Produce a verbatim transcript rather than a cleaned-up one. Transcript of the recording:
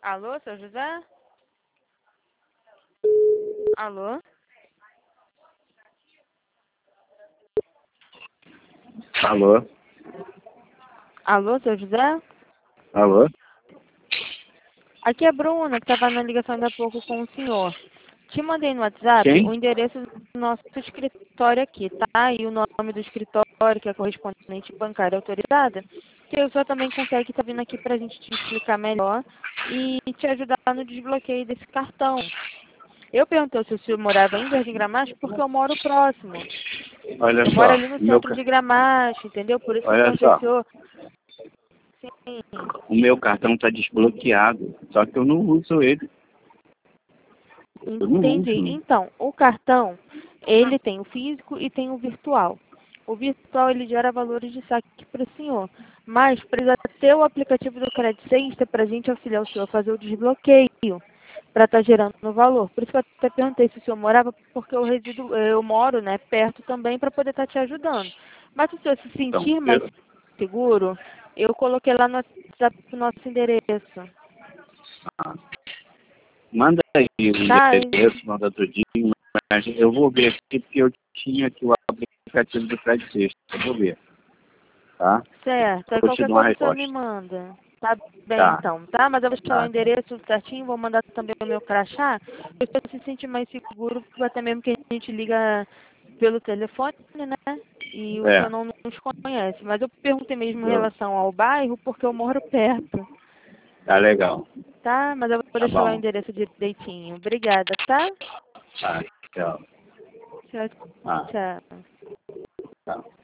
Alô, seu José? Alô? Alô? Alô, seu José? Alô? Aqui é a Bruna, que estava na ligação ainda há pouco com o senhor. Te mandei no WhatsApp Quem? o endereço do nosso escritório aqui, tá? E o nome do escritório, que é correspondente bancária autorizada, que o senhor também consegue estar vindo aqui para a gente te explicar melhor e te ajudar no desbloqueio desse cartão. Eu perguntei se o senhor morava em Jardim Gramacho porque eu moro próximo. Olha Eu moro só, ali no o meu, centro ca- de Gramacho, entendeu? Por isso que eu olha perguntei se o só, senhor... Sim, o meu cartão está desbloqueado, só que eu não uso ele. Eu não entendi. uso. Então, o cartão, ele tem o físico e tem o virtual. O virtual, ele gera valores de saque para o senhor. Mas precisa ter o aplicativo do Credit Sexta para a gente auxiliar o senhor a fazer o desbloqueio, para estar gerando o valor. Por isso que eu até perguntei se o senhor morava, porque eu resido, eu moro, né, perto também para poder estar te ajudando. Mas se o senhor se Então, sentir mais eu, seguro, eu coloquei lá no WhatsApp o nosso endereço. ah, manda aí o Tá? endereço, manda tudinho, mas eu vou ver aqui porque eu tinha aqui o aplicativo do Fred Sexta. Eu vou ver, tá? Certo. Aí Eu te qualquer dou uma coisa o senhor me resposta. manda. Tá bem, Tá, então, tá? Mas eu vou te dar o tá. endereço certinho, vou mandar também o meu crachá. Se você se sentir mais seguro, até mesmo que a gente liga pelo telefone, né? E o senhor É, não nos conhece. Mas eu perguntei mesmo em eu, relação ao bairro, porque eu moro perto, tá legal. tá? Mas eu vou Tá deixar lá o bom. endereço direitinho. Obrigada, tá? Tá, tchau. Tchau, Ah, tchau. tá.